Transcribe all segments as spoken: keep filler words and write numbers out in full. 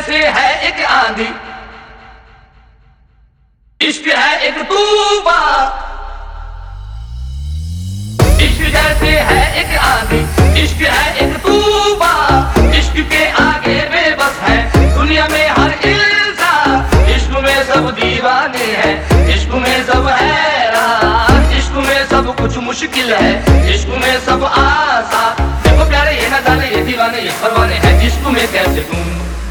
जैसे है एक आंधी, इश्क है एक तूफान। इश्क जैसे है एक आंधी, इश्क है एक तूफान। इश्क के आगे बेबस है दुनिया में हर इंसान। इश्क में सब दीवाने हैं, इश्क में सब हैरान। इश्क में सब कुछ मुश्किल है, इश्क में सब आसान। देखो प्यारे ये न जाने ये दीवाने ये परवाने हैं, इश्क में कैसे तुम।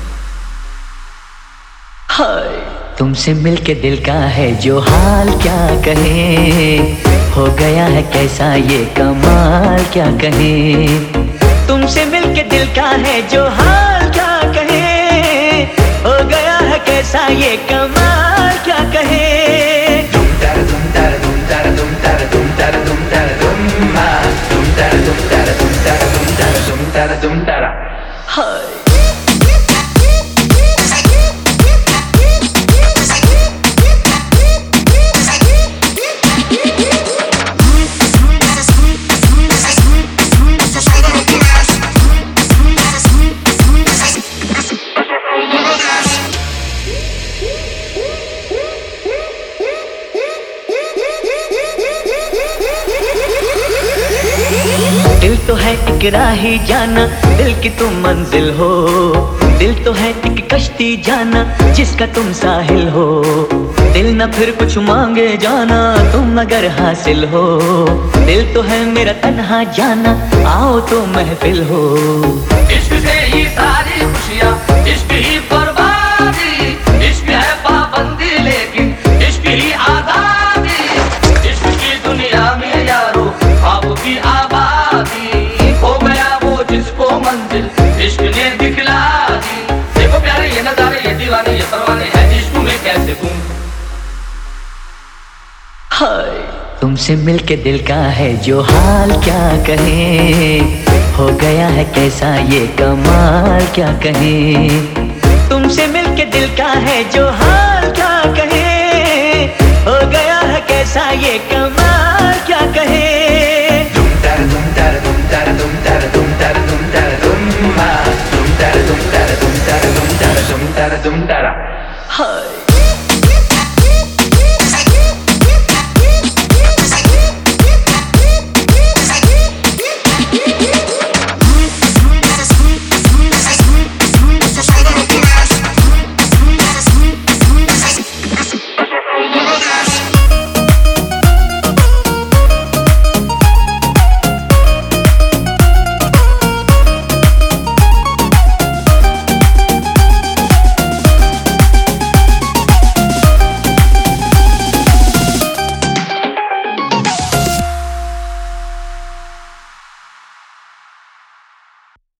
हाय तुमसे मिलके दिल का है जो हाल क्या कहे, हो गया है कैसा ये कमाल क्या कहे। तुमसे मिलके दिल का है जो हाल क्या कहे, हो गया है कैसा ये कमाल क्या कहे। दुम तारा दुम तारा दुम तारा दुम तारा दुम तारा दुम तारा दुम मा दुम तारा दुम तारा दुम तारा दुम तारा दुम तारा दुम तारा। हाय दिल तो है एक राही जाना, दिल की तुम मंजिल हो। दिल तो है एक कश्ती जाना, जिसका तुम साहिल हो। दिल न फिर कुछ मांगे जाना, तुम अगर हासिल हो। दिल तो है मेरा तन्हा जाना, आओ तो महफिल हो। इश्क से ही सारी खुशियाँ, इश्क ही बर्बादी। इश्क है पाबंदी लेकिन इश्क ही आजादी। इश्क की दुनिया में यारो ख्वाब की आबादी। हो गया वो जिसको मंजिल इश्क ने दिखला दी। देखो प्यारे ये नजारे ये दीवाने ये परवाने हैं, इश्क में कैसे तुम। हाय तुमसे मिलके दिल का है जो हाल क्या कहे, हो गया है कैसा ये कमाल क्या कहे। तुमसे मिलके दिल का है जो हाल क्या कहे, हो गया है कैसा ये कमाल।